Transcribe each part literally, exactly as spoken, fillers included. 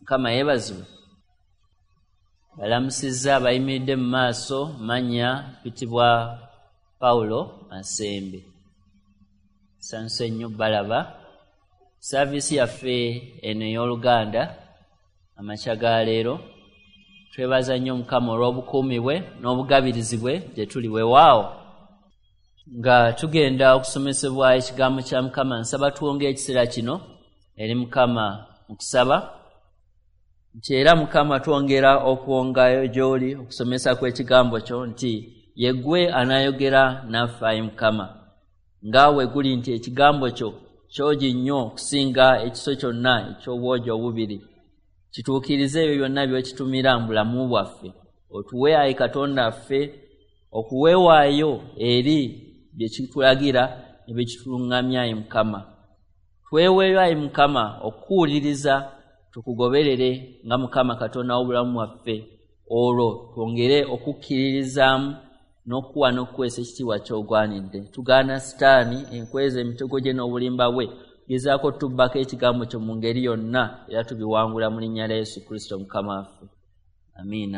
Mukama yeebazibwe. Balamusizza abayimiridde mu maaso mannya pitibwa Paulo Masembe. Nsanyuse nnyo balaba. Saavisi yaffe eno ey'Oluganda amakya ga leero. Twebaza nnyo Mukama olw'obukuumi bwe n'obugabirizi bwe gye tuli weewaawo. Nga tugenda okusomesebwa ekigambo kya Mukama, nsaba tuwonge ekiseera kino eri Mukama mu kusaba nti era Mukama twongera okuwongayo gy'oli okusomesa kw'ekigambo kyo nti ye ggwe anaayogera naffe ayi Mukama, nga we guli nti ekigambo kyo kyogi nnyo okusinga ekiso kyonna eky'obwogi obubiri. Kituukirize ebyo byonna by'okitumira mu bulamu bwaffe. Otuwe ayi Katonda ffe okuweewaayo eri bye kitulagira ne bye kituluŋŋamya ayi Mukama. Tweweeyo ayi Mukama okuwuliriza tukugoberere nga Mukama Katonda w'obulamu bwaffe. Olwo twongere okukkiririzaamu n'okuwa n'okukwesa ekitiibwa ky'ogwanidde. Tugaana Sitaani enkweza emitego gye n'obulimba bwe. Gezaako tubbako ekigambo kyo mu ngeri yonna era tubiwangula mu linnya lya Yesu Kristo Mukama waffe. Amiina.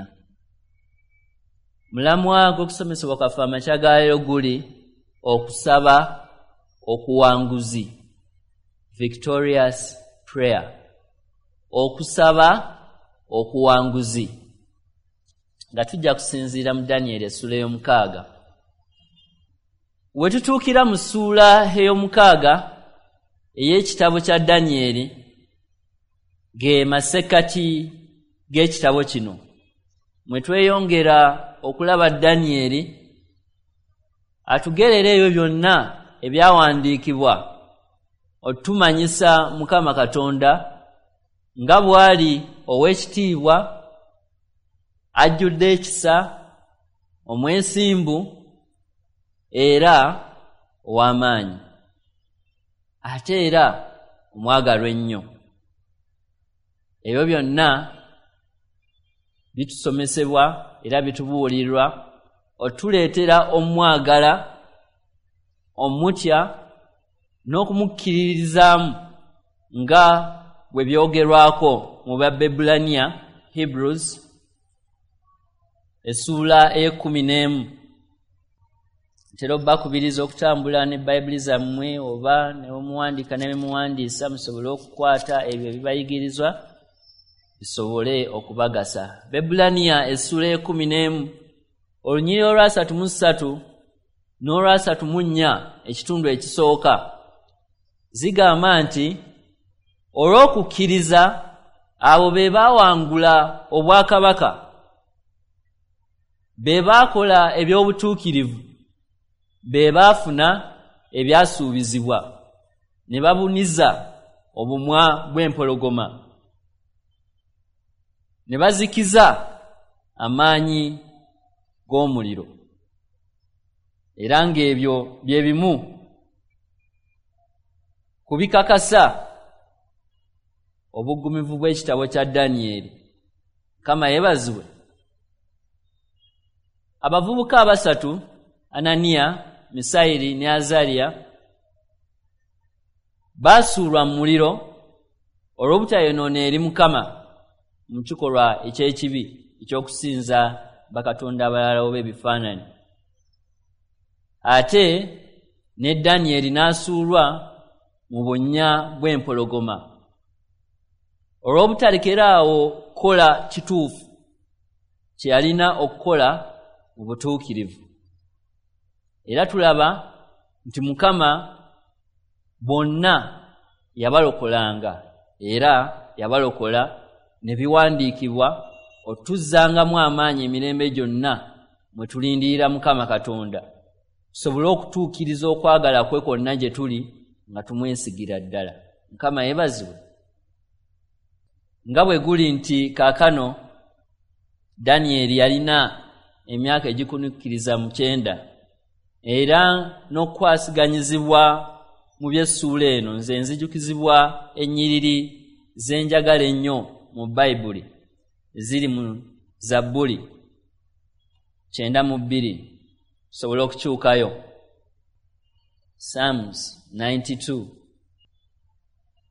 Mulamwa gw'okusomesebwa kwaffe amakya ga leero guli okusaba okuwanguzi, victorious prayer. Okusaba okuwanguzi, nga tujja kusinziira mu Danyeri essula ey'omukaaga. We tutuukira mu ssuula ey'omukaaga ey'ekitabo kya Danyeri, ge masekkati g'ekitabo kino, mwe tweyongera okulaba Danyeri atugerera ebyo byonna ebyawandiikibwa otumanyisa Mukama Katonda nga bw'ali ow'ekitiibwa, ajjudde ekisa, omwesimbu era ow'amaanyi, ate era omwagalwa ennyo. Ebyo byonna bitusomesebwa era bitubuulirwa otuleetera omwagala, omutya n'okumukkiririzaamu nga bwe byogerwako mu Babbulaniya, Hebrews essuula ey'ekkumi n'emu. Ntera obbakubiriza okutambula ne Bayibuli zammwe oba ne muwandiika ne muwandiisa musobole okukwata ebyo ebibayigirizwa bisobole okubagasa. Babbulaniya essuula ey'ekkumi n'emu olunyiriri olwasatu mu ssatu n'olwasatu mu nnya ekitundu ekisooka zigamba nti olw'okukkiriza abo be baawangula obwakabaka, be baakola eby'obutuukirivu, be baafuna ebyasuubizibwa, ne babuniza obumwa bw'empologoma, ne bazikiza amaanyi g'omuliro. Era ng'ebyo bye bimu kubikakasa obuggumivu bw'ekitabo kya Danyeri. Mukama yeebazibwe. Abavubuka abasatu, Ananiya, Misayiri ne Azaliya, baasuulwa mu muliro olw'obutayonoona eri Mukama mu kikolwa eky'ekibi eky'okusinza bakatonda abalala oba ebifaananyi. Ate ne Danyeri n'asuulwa mu bunnya bw'empologoma olw'obutalekeraawo kukola kituufu kye yalina okukola mu butuukirivu. Era tulaba nti Mukama bonna yabalokolanga era yabalokola ne biwandiikibwa otuzzangamu amaanyi emirembe gyonna mwe tulindirira Mukama Katonda, tusobole okutuukiriza okwagala kwe kwonna gye tuli nga tumwesigira ddala. Mukama yeebazibwe. Nga bwe guli nti kaakano Danyeri yalina emyaka egikunukkiriza mu kyenda, era n'okwasiganyizibwa mu by'essuula eno nze nzijukizibwa ennyiriri z'enjagala ennyo mu Bayibuli ziri mu Zabbuli kyenda mu bbiri, tusobole okukyukayo Psalms ninety-two.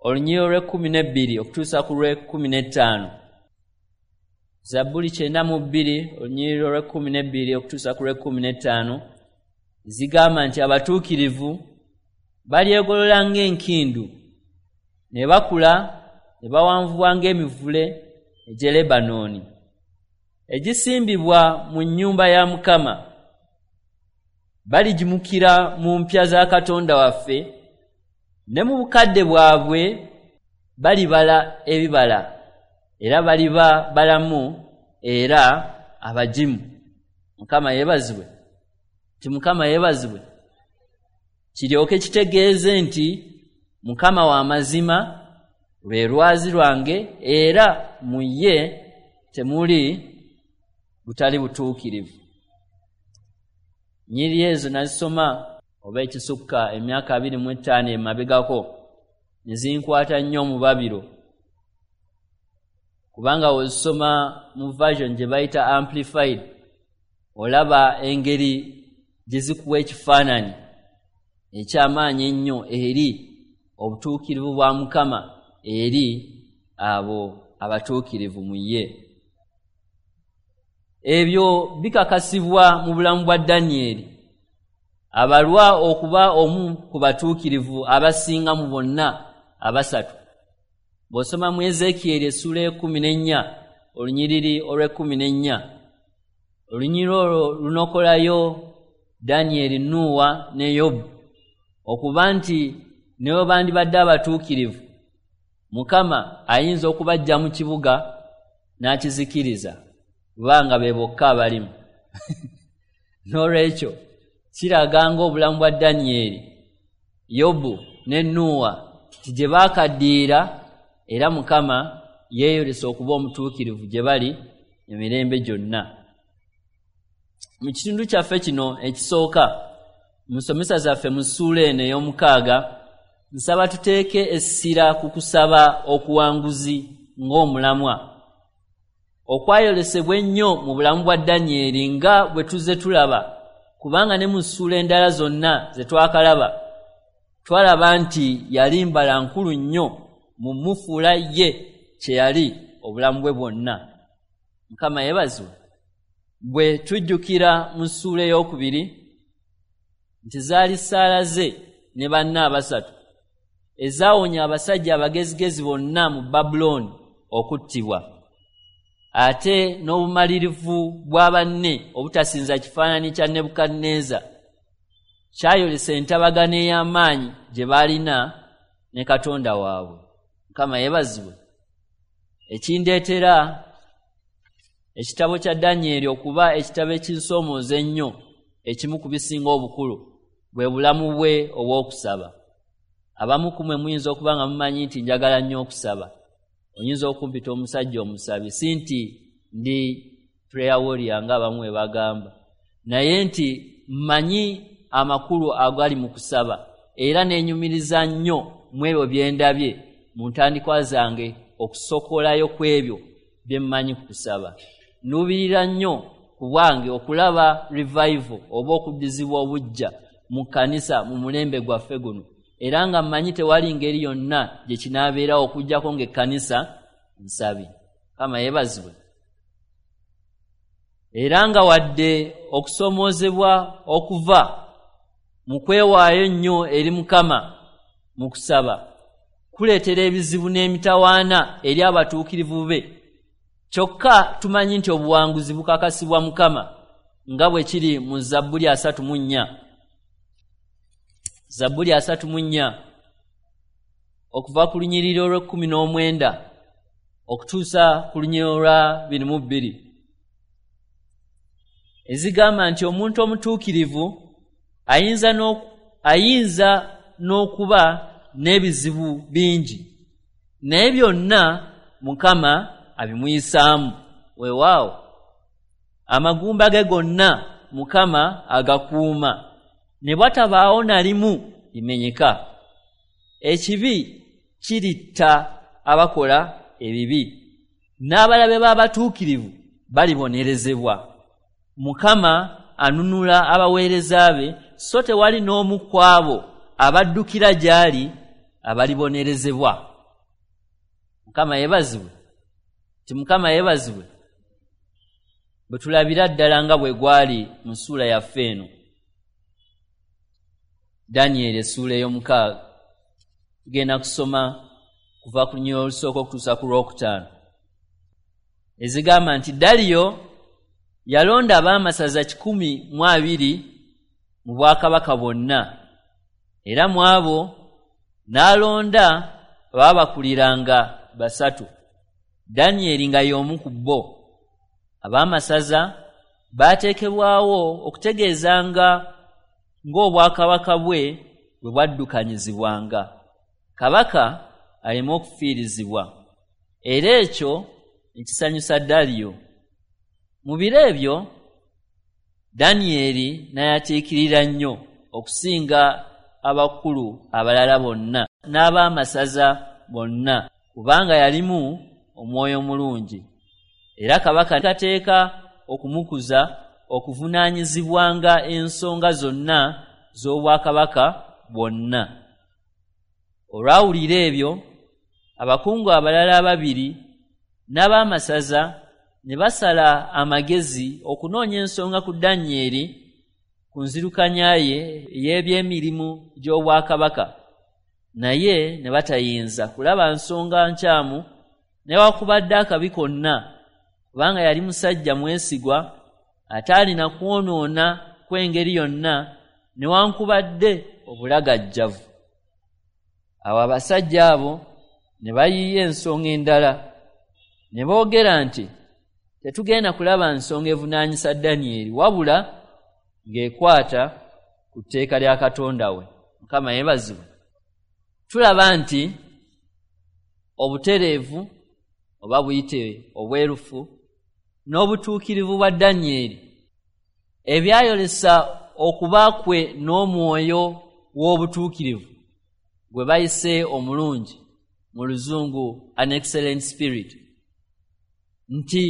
olunyiriri lw'ekkumi n'ebbiri okutuusa ku lw'ekkumi n'ettaano. Zabbuli kyenda mu bbiri olunyiriri lw'ekkumi n'ebbiri okutuusa ku lw'ekkumi n'ettaano zigamba nti abatuukirivu balyegolola ng'enkindu, ne bakula ne bawanvuwa ng'emivule egy'e Lebanooni egisimbibwa mu nnyumba ya Mukama. Baligimukira mu mpya za Katonda waffe, ne mu bukadde bwabwe balibala ebibala, era baliba balamu era abagimu. Mukama yeebazibwe. Ti Mukama yeebazibwe. Kiryoke kitegeeze nti Mukama wa mazima, lwe lwazi lwange, era mu ye temuli butali butuukirivu. Nnyiriri ezo nazisoma oba ekisukka emyaka abiri mu etaano emabegako, ne zinkwata nnyo mu babiro, kubanga wozisoma mu version gye bayita amplified olaba engeri gye zikuwa ekifaananyi eky'amaanyi ennyo eri obutuukirivu bwa Mukama eri abo abatuukirivu mu ye. Ebyo bikakasibwa mu bulamu bwa Danyeri, abalwa okuba omu ku batuukirivu abasinga mu bonna abasatu. Bw'osoma mu Ezekieri essula y'ekkumi n'ennya olunyiriri olw'ekkumi n'ennya, olunyiriri olwo lunokolayo Danyeri, Nuuwa ne Yobu okuba nti ne bwe bandibadde abatuukirivu, Mukama ayinza okubajja mu kibuga n'akizikiriza, kubanga be bokka abalimu. N'olwekyo kiraga ng'obulamu bwa Danyeri, Yobu ne Nuuwa ti gye baakaddiira, era Mukama yeeyolesa okuba omutuukirivu gye bali emirembe gyonna. Mu kitundu kyaffe kino ekisooka, mu nsomesa zaffe mu ssuula eno ey'omukaaga, nsaba tuteeke essira ku kusaba okuwanguzi ng'omulamwa okwayolesebwa ennyo mu bulamu bwa Danyeri nga bwe tuzze tulaba, kubanga ne mu ssuula endala zonna ze twakalaba twalaba nti yali mbala nkulu nnyo mu mufuula ye kye yali obulamu bwe bwonna. Mukama yeebazibwe. Bwe tujjukira mu ssuula ey'okubiri nti zaali ssaala ze ne banne abasatu ezaawonya abasajja abagezigezi bonna mu Babulooni okuttibwa, ate n'obumalirivu bwa banne obutasinza kifaananyi kya Nebukadneeza kyayolesa entabagano ey'amaanyi gye baalina ne Katonda waabwe. Mukama yeebazibwe. Ekindeetera ekitabo kya Danyeri okuba ekitabo ekinsoomooza ennyo, ekimu ku bisinga obukulu, bwe bulamu bwe obw'okusaba. Abamu ku mmwe muyinza okuba nga mumanyi nti njagala nnyo okusaba. Oyinza okumpita omusajja omusabi, si nti ndi prayer warrior nga abamu bwe bagamba, naye nti mmanyi amakulu agali mu kusaba, era nenyumiriza nnyo mu ebyo bye ndabye mu ntandikwa zange okusokolayo ku ebyo bye mmanyi ku kusaba. Nnuubirira nnyo ku bwange okulaba revival oba okuddizibwa obujja mu kkanisa mu mulembe gwaffe guno, era nga mmanyi tewali ngeri yonna gye kinaabeerawo okuggyako ng'ekkanisa nsabi. Kama yeebazibwe. Era nga wadde okusoomoozebwa okuva mu kwewaayo nnyo eri Mukama mu kusaba kuleetera ebizibu n'emitawaana eri abatuukirivu be, kyokka tumanyi nti obuwanguzi bukakasibwa Mukama nga bwe kiri mu Zabbuli asatu mu nnya. Zabbuli asatu mu nnya okuva ku lunyiriri olw'ekkumi n'omwenda okutuusa ku lunyiriri olwa bbiri mu bbiri, ezigamba nti omuntu omutuukirivu ayinza n'oku, ayinza n'okuba n'ebizibu bingi, naye byonna Mukama abimuyisaamu. Weewaawo, amagumba ge gonna Mukama agakuuma, ne bwatabaawo na limu limenyeka. Ekibi kiritta abakola ebibi, n'abalabe b'abatuukirivu balibonerezebwa. Mukama anunula abaweereza be, so tewali n'omu ku abo abaddukira gy'ali abalibonerezebwa. Mukama yebazibwe ti Mukama yebazibwe bwe tulabira ddala nga bwe gwali mu ssuula yaffe eno Daniel essuula ey'omukaaga tugenda kusoma kuva ku lunyiriri olusooka okutuusa ku lwokutaano ezigamba nti Daliyo yalonda abaamasaza kikumi mu abiri mu bwakabaka bwonna era mu abo n'alonda abaabakuliranga basatu Danyeri nga y'omu ku bo. Abaamasaza baateekebwawo okutegeezanga ng'obwakabaka bwe bwe bwaddukanyizibwanga kabaka aleme okufiirizibwa era ekyo ekisanyusa Daliyo. Mu biro ebyo Danyeri n'ayatiikirira nnyo okusinga abakulu abalala bonna n'abaamasaza bonna kubanga yalimu omwoyo mulungi era kabaka kateeka okumukuza okuvunaanyizibwanga ensonga zonna z'obwakabaka bwonna. Olwawulira ebyo abakungu abalala ababiri n'abaamasaza ne basala amagezi okunoonya ensonga ku Danyeri ku nzirukanya ye ey'ebyemirimu gy'obwakabaka naye ne batayinza kulaba nsonga nkyamu newakubadde akabi konna kubanga yali musajja mwesigwa ataalina kwonoona kw'engeri yonna newankubadde obulagajjavu. Awo abasajja abo ne bayiiya ensonga endala ne boogera nti tetugenda kulaba nsonga evunaanyisa Danyeri wabula ng'ekwata ku tteeka lya Katonda we. Mukama yeebazibwe. Tulaba nti obutereevu oba buyite obwerufu n'obutuukirivu bwa Danyeri ebyayolesa okuba kwe n'omwoyo w'obutuukirivu gwe bayise omulungi mu luzungu an excellent spirit nti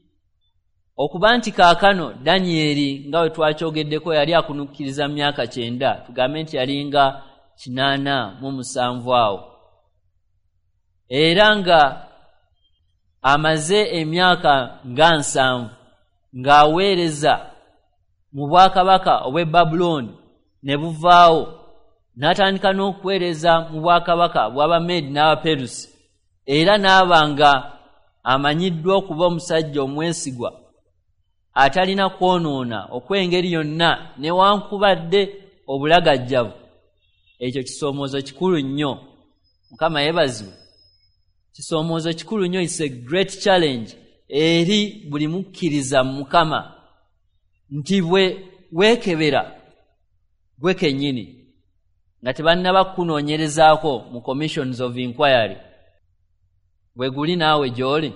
okuba nti kaakano Danyeri nga we twakyogeddeko yali akunukkiriza myaka kyenda tugambe nti yalinga kinaana mu musanvu awo era nga amaze emyaka nga nsanvu ng'aweereza mu bwakabaka obw'e Babuloni ne buvaawo n'atandika n'okuweereza mu bwakabaka bw'Abameedi n'Abaperusi era n'aba nga amanyiddwa okuba omusajja omwesigwa atalina kwonoona okw'engeri yonna newankubadde obulagajjavu. Ekyo kisoomoozo kikulu nnyo. Mukama yeebazibwe. Kisoomoozo kikulu nnyo, is a great challenge eri buli mukkiriza mu Mukama nti bwe weekebera gwe kennyini nga tebannaba kunoonyerezaako mu commissions of inquiry bwe guli naawe gy'oli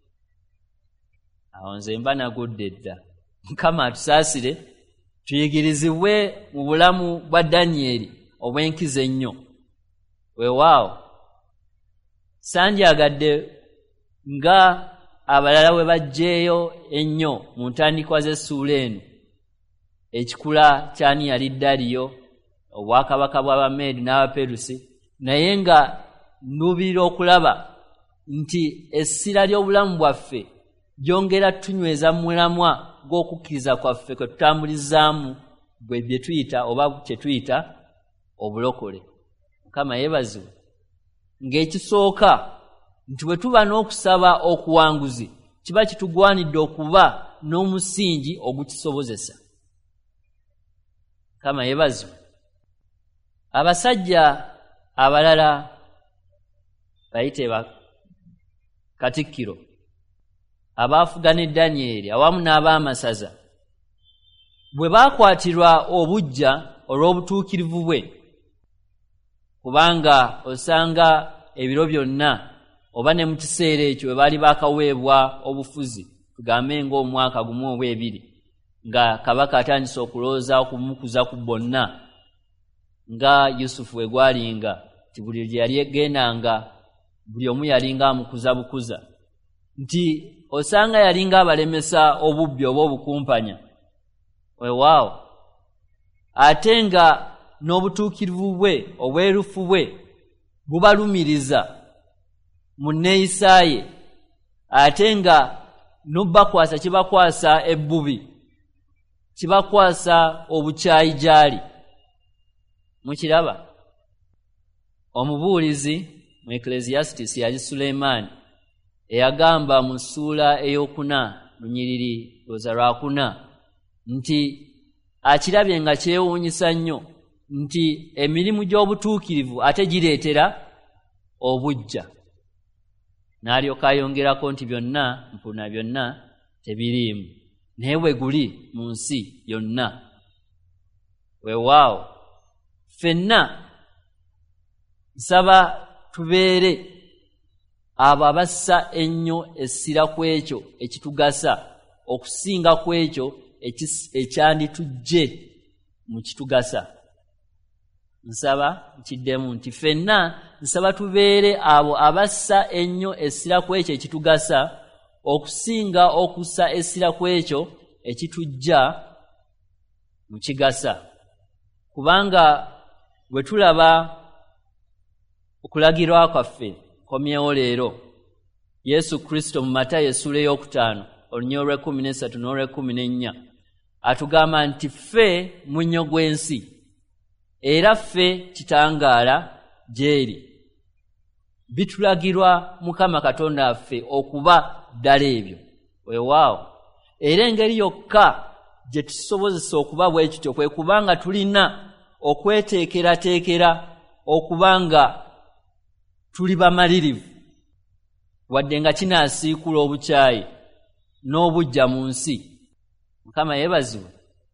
awo nze mba nagudde dda. Mukama atusaasire tuyigirizibwe mu bulamu bwa Danyeri obw'enkizo ennyo. Weewaawo sanjagadde nga abalala we bajjeeyo ennyo mu ntandikwa z'essuula eno ekikula kyani yali Daliyo obwakabaka bw'Abameedi n'Abaperusi naye nga nnuubirira okulaba nti essira ly'obulamu bwaffe lyongera tunyweza mu mulamwa gw'okukkiriza kwaffe kwe tutambulizaamu bwe bye tuyita oba kye tuyita obulokole. Mukama yeebazibwe. Ng'ekisooka nti bwe tuba n'okusaba okuwanguzi kiba kitugwanidde okuba n'omusingi ogukisobozesa. Mukama yeebazibwe. Abasajja abalala bayite ba Katikkiro abaafuga ne Danyeri awamu n'abaamasaza bwe baakwatirwa obujja olw'obutuukirivu bwe kubanga osanga ebiro byonna oba ne mu kiseera ekyo bwe baali baakaweebwa obufuzi tugambe ng'omwaka gumu oba ebiri nga kabaka atandise okulowooza okumukuza ku bonna nga Yusufu bwe gwalinga nti buli gye yali egendanga buli omu yalinga amukuza bukuza nti osanga yalinga abalemesa obubbi oba obukumpanya. Weewaawo ate nga n'obutuukirivu bwe obwerufu bwe bubalumiriza mu nneeyisaaye ate nga n'obakwasa kibakwasa ebbubi kibakwasa obukyayi gyali. Mukiraba omubuulizi mu Ecclesiastes yali Sulemaani eyagamba mu ssuula ey'okuna lunyiriri lwoza lwakuna nti akirabye nga kyewuunyisa nnyo nti emirimu gy'obutuukirivu ate gireetera obujja. N'alyoka ayongerako nti byonna mpuna byonna tebiriimu naye bwe guli mu nsi yonna. Weewaawo ffenna nsaba tubeere abo abassa ennyo essira ku ekyo ekitugasa okusinga ku ekyo ekyanditujje mu kitugasa. Nsaba nkiddemu nti ffenna nsaba tubeere abo abassa ennyo essira ku ekyo ekitugasa okusinga okussa essira ku ekyo ekitujja mu kigasa. Kubanga bwe tulaba okulagirwa kwaffe komyewo leero Yesu Kristo mu Matayo essula ey'okutaano olunya olw'ekkumi n'essatu n'olw'ekkumi n'ennya atugamba nti ffe munnyo gw'ensi era ffe kitangaala gy'eri. Bitulagirwa Mukama Katonda waffe okuba ddala ebyo. Weewaawo era engeri yokka gye tusobozesa okuba bwe kityo kwe kubanga tulina okweteekerateekera okubanga tuli bamalirivu wadde nga kinaasiikula obukyayi n'obujja mu nsi. Mukama yeebazibwe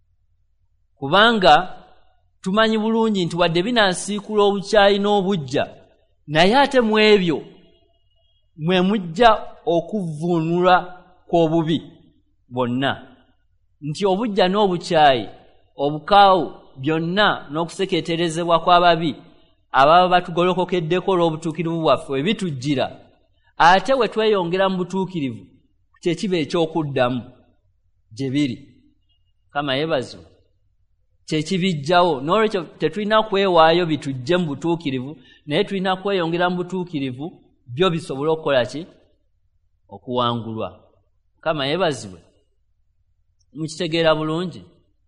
kubanga tumanyi bulungi nti wadde binaasiikula obukyayi n'obujja naye ate mu ebyo mwe mujja okuvvuunula kw'obubi bwonna. Nti obujja n'obukyayi obukaawu byonna n'okuseketerezebwa kw'ababi ababa batugolokokeddeko olw'obutuukirivu bwaffe we bitujjira ate we tweyongera mu butuukirivu kye kiba eky'okuddamu gye biri. Kama yeebazibwe kye kibijjawo. N'olwekyo tetulina kwewaayo bitujje mu butuukirivu naye tulina kweyongera mu butuukirivu byo bisobole okukola ki? Okuwangulwa. Kama yeebazibwe mukitegeera bulungi.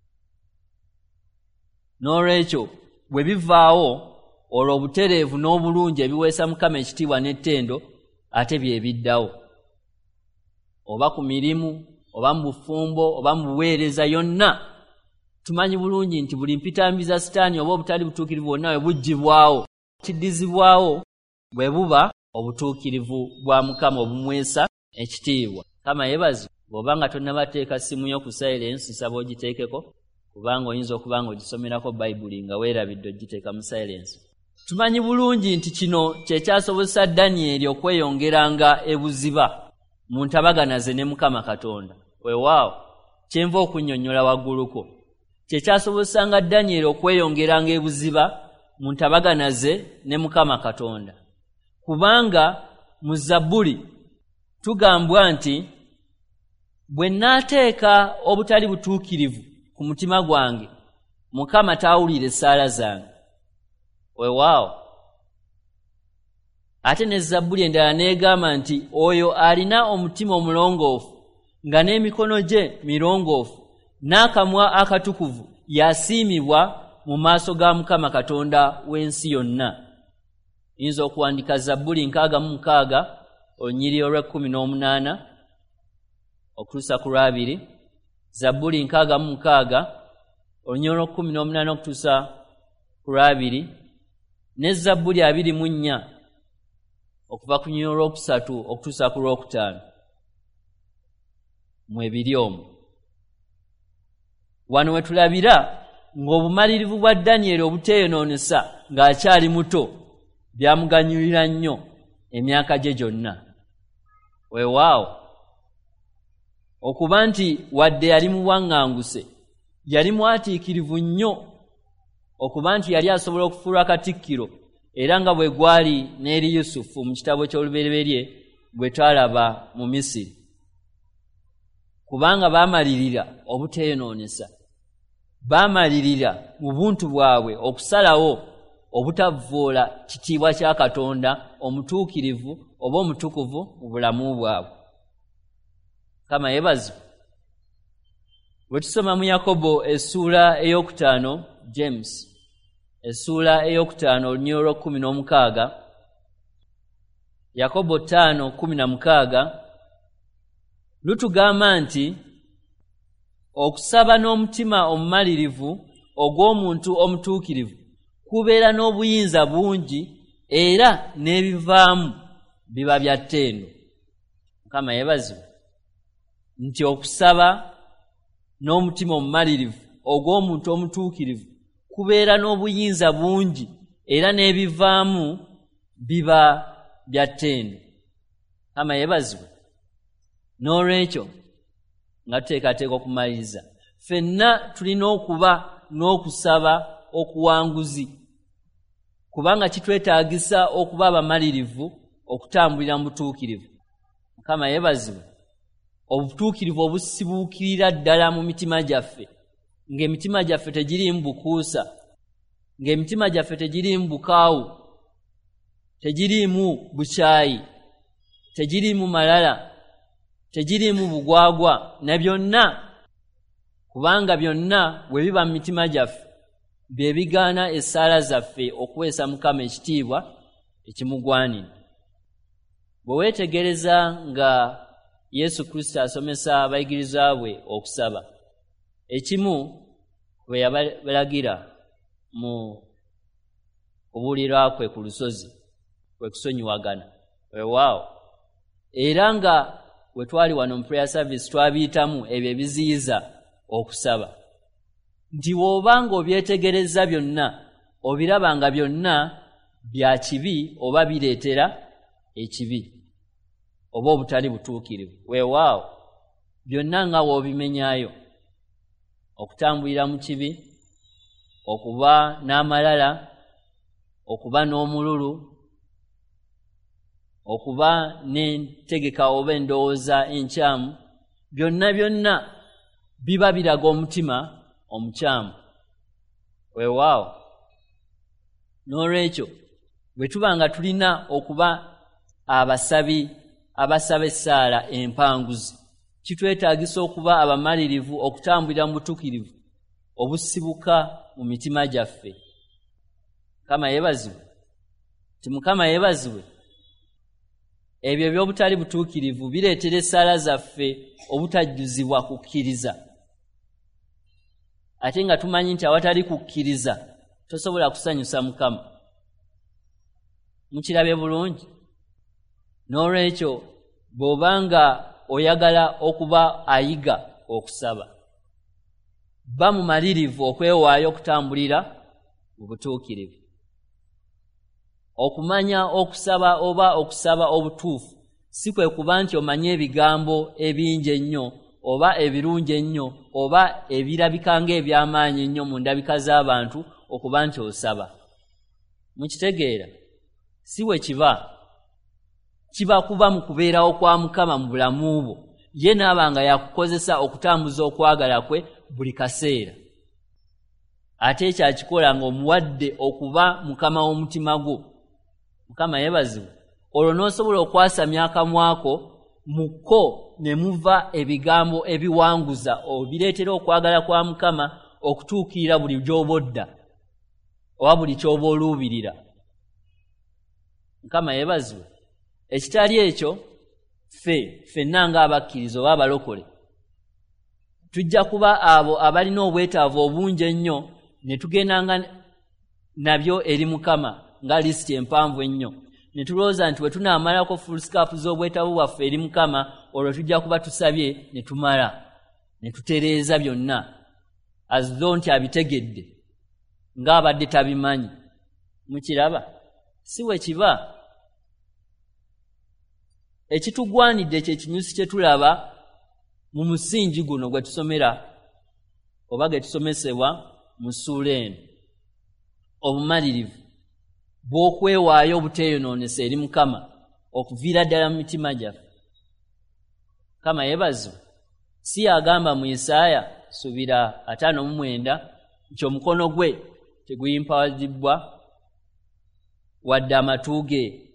N'olwekyo bwe bivaawo olwo obutereevu n'obulungi ebiweesa Mukama ekitiibwa n'ettendo ate bye biddawo, oba ku mirimu oba mu bufumbo oba mu buweereza yonna. Tumanyi bulungi nti buli mpitambiza sitaani oba obutali butuukirivu bwonna bwe buggyibwawo kiddizibwawo bwe buba obutuukirivu bwa Mukama obumwesa ekitiibwa. Kama yeebazibwe. Bw'oba nga tonnabateeka simu yo ku silence nsaba ogiteekeko kubanga oyinza okuba nga ogisomerako Bayibuli nga weerabidde ogiteeka mu silence. Tumanyi bulungi nti kino kye kyasobozesa Danyeri okweyongeranga ebuziba mu ntabagana ze ne Mukama Katonda. Weewaawo kyenva okunnyonnyola wagguluko kye kyasobozesanga Danyeri okweyongeranga ebuziba mu ntabagana ze ne Mukama Katonda. Kubanga mu Zabbuli tugambwa nti bwe naateeka obutali butuukirivu ku mutima gwange Mukama taawulira essaala zange. Weewaawo ate ne Zabbuli endala neegamba nti oyo alina omutima omulongoofu nga n'emikono gye mirongoofu n'akamwa akatukuvu yasiimibwa mu maaso ga Mukama Katonda w'ensi yonna. Yinza okuwandika Zabbuli nkaaga mu mukaaga olunyiriri olw'ekkumi n'omunaana okutuusa ku lwabiri, Zabbuli nkaaga mu mukaaga olunyiriri olw'ekkumi n'omunaana okutuusa ku lwabiri, ne Zabbuli abiri mu nnya okuva ku nnyiriri olwokusatu okutuusa ku lwokutaano. Mwebiri omwo. Wano we tulabira ng'obumalirivu bwa Danyeri obuteeyonoonesa ng'akyali muto byamuganyulira nnyo emyaka gye gyonna. Weewaawo okuba nti wadde yali muwaŋŋanguse yali mwatiikirivu nnyo okuba nti yali asobola okufuulwa katikkiro era nga bwe gwali n'eri Yusufu mu kitabo ky'olubereberye bwe twalaba mu Misiri. Kubanga baamalirira obuteeyonoonesa, baamalirira mu buntu bwabwe okusalawo obutavvoola kitiibwa kya Katonda omutuukirivu oba omutukuvu mu bulamu bwabwe. Kama yebazo. Bwe tusoma mu Yakobo essuula ey'okutaano, James essuula ey'okutaano olunyiriri olw'ekkumi n'omukaaga, Yakobo ttaano kkumi na mukaaga, lutugamba nti okusaba n'omutima omumalirivu ogw'omuntu omutuukirivu kubeera n'obuyinza bungi era n'ebivaamu biba bya ttendo. Mukama yeebazibwe nti okusaba n'omutima omumalirivu ogw'omuntu omutuukirivu kubeera n'obuyinza bungi era n'ebivaamu biba bya ttendo. Mukama yeebazibwe. N'olwekyo nga tuteekateeka okumaliriza, ffenna tulina okuba n'okusaba okuwanguzi, kubanga kitwetaagisa okuba abamalirivu okutambulira mu butuukirivu. Mukama yeebazibwe. Obutuukirivu obusibuukirira ddala mu mitima gyaffe, ng'emitima gyaffe tegiriimu bukuusa, ng'emitima gyaffe tegiriimu bukaawu, tegiriimu bukyayi, tegiriimu malala, tegiriimu bugwagwa, na byonna, kubanga byonna bwe biba mu mitima gyaffe bye bigaana essaala zaffe okuweesa Mukama ekitiibwa ekimugwanira. Bwe weetegereza nga Yesu Kristo asomesa abayigirizwa bwe okusaba, ekimu bwe yabalagira mu kubuulirwa kwe ku lusozi kwe kusonyiwagana, weewaawo, era nga bwe twali wano mu prayer service twabiyitamu ebyo ebiziyiza okusaba, nti bw'obanga obyetegereza byonna obiraba nga byonna bya kibi oba bireetera ekibi oba obutali butuukirivu, weewaawo byonna nga w'obimenyaayo: okutambulira mu kibi, okuba n'amalala, okuba n'omululu, okuba n'entegeka oba endowooza enkyamu, byonna byonna biba biraga omutima omukyamu, weewaawo. N'olwekyo bwe tuba nga tulina okuba abasabi abasaba essaala empanguzi, kitwetaagisa okuba abamalirivu okutambulira mu butuukirivu obusibuka mu mitima gyaffe. Mukama yeebazibwe. Ti Mukama yeebazibwe. Ebyo by'obutali butuukirivu bireetera essaala zaffe obutajjuzibwa kukkiriza, ate nga tumanyi nti awatali kukkiriza tosobola kusanyusa Mukama. Mukirabe bulungi? N'olwekyo bw'obanga oyagala okuba ayiga okusaba, ba mumalirivu okwewaayo okutambulira mu butuukirivu. Okumanya okusaba oba okusaba obutuufu si kwe kuba nti omanye ebigambo ebingi ennyo oba ebirungi ennyo oba ebirabika ng'eby'amaanyi ennyo mu ndabika z'abantu okuba nti osaba. Mukitegeera? Si we kiba. Kiba kuba mu kubeerawo kwa Mukama mu bulamu bwo, ye n'aba nga yakukozesa okutambuza okwagala kwe buli kaseera, ate ekyakikola ng'omuwadde okuba mukama w'omutima gwo. Mukama yeebazibwe. Olwo n'osobola okwasamya akamwako mukko ne muva ebigambo ebiwanguza obireetera okwagala kwa Mukama okutuukirira buli gy'oba odda oba buli ky'oba oluubirira. Mukama yeebazibwe. Ekitali ekyo ffe ffenna ng'abakkiriza oba abalokole tujja kuba abo abalina obwetaavu obungi ennyo ne tugendanga nabyo eri Mukama nga lisiti empanvu ennyo, ne tulowooza nti bwe tunaamalako full-scapu z'obwetaavu bwaffe eri Mukama, olwo tujja kuba tusabye ne tumala ne tutereeza byonna as though nti abitegedde ng'abadde tabimanyi. Mukiraba? Si we kiba. Ekitugwanidde kye kinyusi kye tulaba mu musingi guno gwe tusomera oba ge tusomesebwa mu ssuula eno: obumalirivu bw'okwewaayo obuteeyonoonesa eri Mukama okuviira ddala mu mitima gyaffe. Mukama yeebazibwe. Si yagamba mu Isaaya subira ataano mu mwenda nti omukono gwe teguyimpawazibbwa wadde amatu ge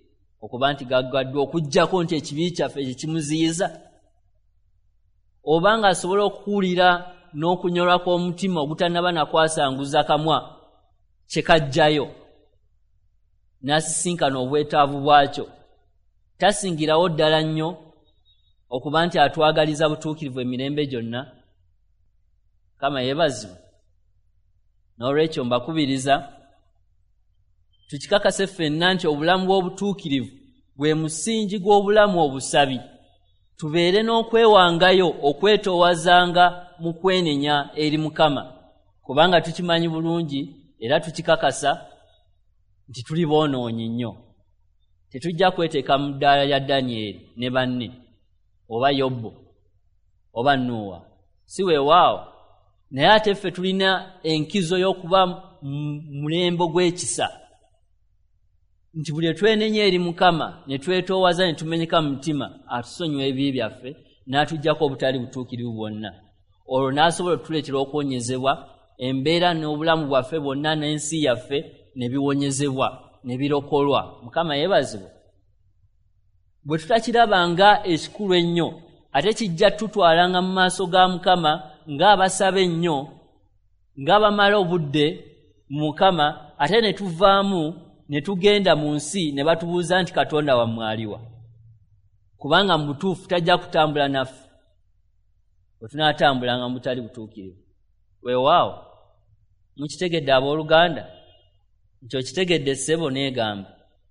okuba nti gaggaddwa okujjako nti ekibi kyaffe kyekimuziyiza, obanga asobola okuwulira n'okunyolwa kw'omutima ogutannaba nakwasanguza kamwa kye kajjayo n'asisinkana obwetaavu bwakyo, tasingirawo ddala nnyo okuba nti atwagaliza butuukirivu emirembe gyonna? Kama yeebazibwe. N'olwekyo mbakubiriza tukikakase ffenna nti obulamu bw'obutuukirivu gwe musingi gw'obulamu obusabi. Tubeere n'okwewangayo okwetoowazanga mu kwenenya eri Mukama, kubanga tukimanyi bulungi era tukikakasa nti tuli boonoonyi nnyo. Tetujja kweteeka mu ddaala ya Danyeri ne banne oba Yobbo oba Nuuwa, si weewaawo. Naye ate ffe tulina enkizo y'okuba mulembo gw'ekisa, nti buli etwenenya eri Mukama ne twetoowaza ne tumenyeka mu mutima, atusonyiwa ebibi byaffe n'atuggyako obutali butuukirivu bwonna. Olwo n'asobola okutuleetera okuwonyezebwa, embeera n'obulamu bwaffe bwonna n'ensi yaffe ne biwonyezebwa ne birokolwa. Mukama yeebazibwe. Bwe tutakirabanga ekikulu ennyo, ate kijja tutwalanga mu maaso ga Mukama ng'abasaba ennyo, ng'abamala obudde mu Mukama, ate ne tuvaamu ne tugenda mu nsi ne batubuuza nti Katonda wammwe aliwa, kubanga mu butuufu tajja kutambula naffe bwe tunaatambulanga mu butali butuukirivu. Weewaawo, mukitegedde abooluganda? Nti okitegedde ssebo neegamba.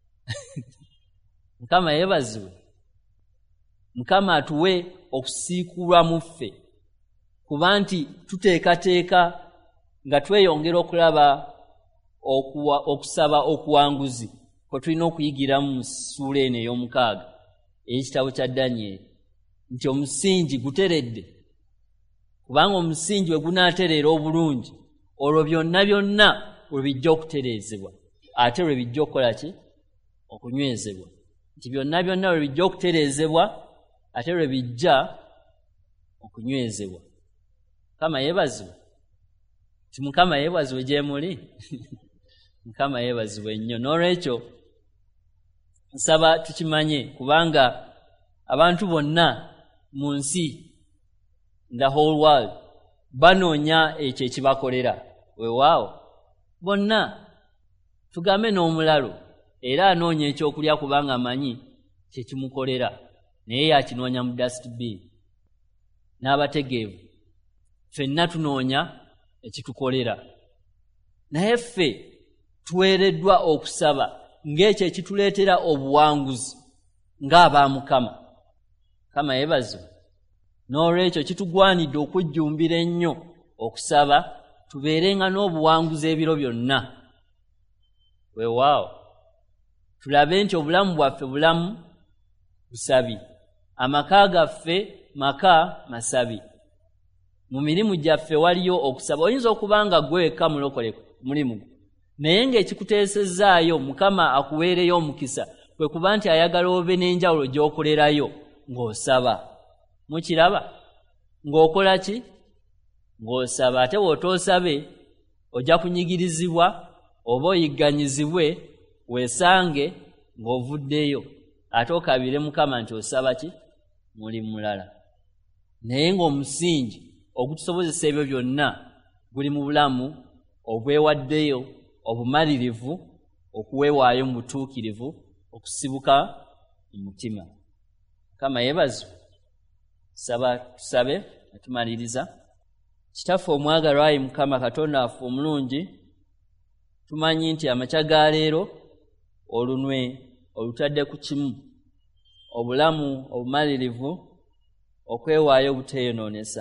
Mukama yeebazibwe. Mukama atuwe okusiikulwa mu ffe, kuba nti tuteekateeka nga tweyongera okulaba okuwa, okusaba okuwanguzi kwe tulina okuyigiramu mu ssuula eno ey'omukaaga ey'ekitabo kya Danyeri, nti omusingi guteredde. Kubanga omusingi we gunaatereera obulungi, olwo byonna byonna lwe bijja okutereezebwa, ate lwe bijja okukola ki? Okunywezebwa. Nti byonna byonna lwe bijja okutereezebwa, ate lwe bijja okunywezebwa. Mukama yeebazibwe. Ti Mukama yeebazibwe gye muli. Mukama yeebazibwe nnyo. N'olwekyo nsaba tukimanye, kubanga abantu bonna mu nsi, the whole world, banoonya ekyo ekibakolera. Weewaawo, bonna. Tugambe n'omulalu era anoonya ekyokulya kubanga amanyi kyekimukolera, naye yakinoonya mu dustbin. N'abategeevu ffenna tunoonya ekitukolera, naye ffe tuweereddwa okusaba ng'ekyo ekituleetera obuwanguzi ng'aba Mukama. Mukama yeebazibwe. N'olwekyo kitugwanidde okujjumbira ennyo okusaba, tubeerenga n'obuwanguzi ebiro byonna. Weewaawo, tulabe nti obulamu bwaffe bulamu busabi, amaka gaffe maka masabi, mu mirimu gyaffe waliyo okusaba. Oyinza okuba nga gwe wekka mulokole mulimu, naye ng'ekikuteesezaayo Mukama akuweereyo omukisa kwe kuba nti ayagala obe n'enjawulo gy'okolerayo ng'osaba. Mukiraba? Ng'okola ki? Ng'osaba. Ate bw'otoosabe ojja kunyigirizibwa oba oyigganyizibwe weesange ng'ovuddeyo ate okabire Mukama nti osaba ki? Mulimu mulala. Naye ng'omusingi ogutusobozesa ebyo byonna guli mu bulamu obwewaddeyo, obumalirivu, okuweewaayo mu butuukirivu, okusibuka mu mutima. Mukama yeebazibwe. Saba tusabe ne tumaliriza. Kitaffe omwagalwa, Ayi Mukama Katonda waffe omulungi, tumanyi nti amakya ga leero olunwe olutadde ku kimu, obulamu obumalirivu, okwewaayo obuteeyonoonesa.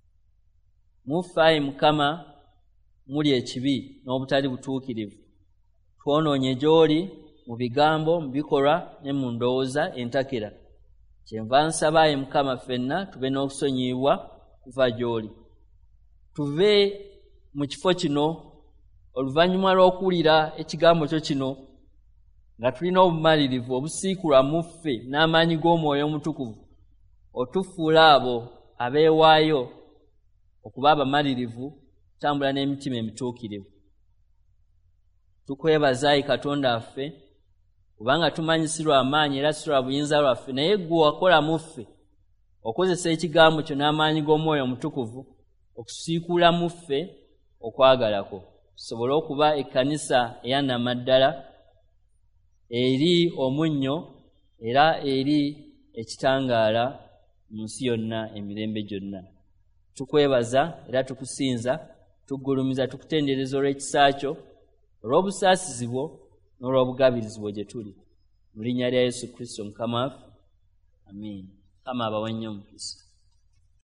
Muffe Ayi Mukama muli ekibi n'obutali butuukirivu, twonoonye gy'oli mu bigambo, mu bikolwa ne mu ndowooza entakera. Kyenva nsaba Ayi Mukama ffenna tube n'okusonyiyibwa kuva gy'oli. Tuve mu kifo kino oluvannyuma lw'okuwulira ekigambo kyo kino nga tulina obumalirivu obusiikulwa mu ffe n'amaanyi g'Omwoyo Omutukuvu, otufuula abo abeewaayo okuba abamalirivu, tutambula n'emitima emituukirivu. Tukwebaza Ayi Katonda waffe kubanga tumanyisirwa amaanyi era si lwa buyinza lwaffe, naye ggwe wakola mu ffe okozesa ekigambo kyo n'amaanyi g'Omwoyo Omutukuvu okusiikuula mu ffe okwagalako, tusobole okuba ekkanisa eyannamaddala eri omunnyo era eri ekitangaala mu nsi yonna emirembe gyonna. Tukwebaza era tukusinza, tuggulumiza, tukutendereza olw'ekisa kyo, olw'obusaasizi bwo n'olw'obugabirizi bwo gye tuli. Mu linnya lya Yesu Kristo Mukama waffe, amiina. Mukama abawe nnyo omukisa.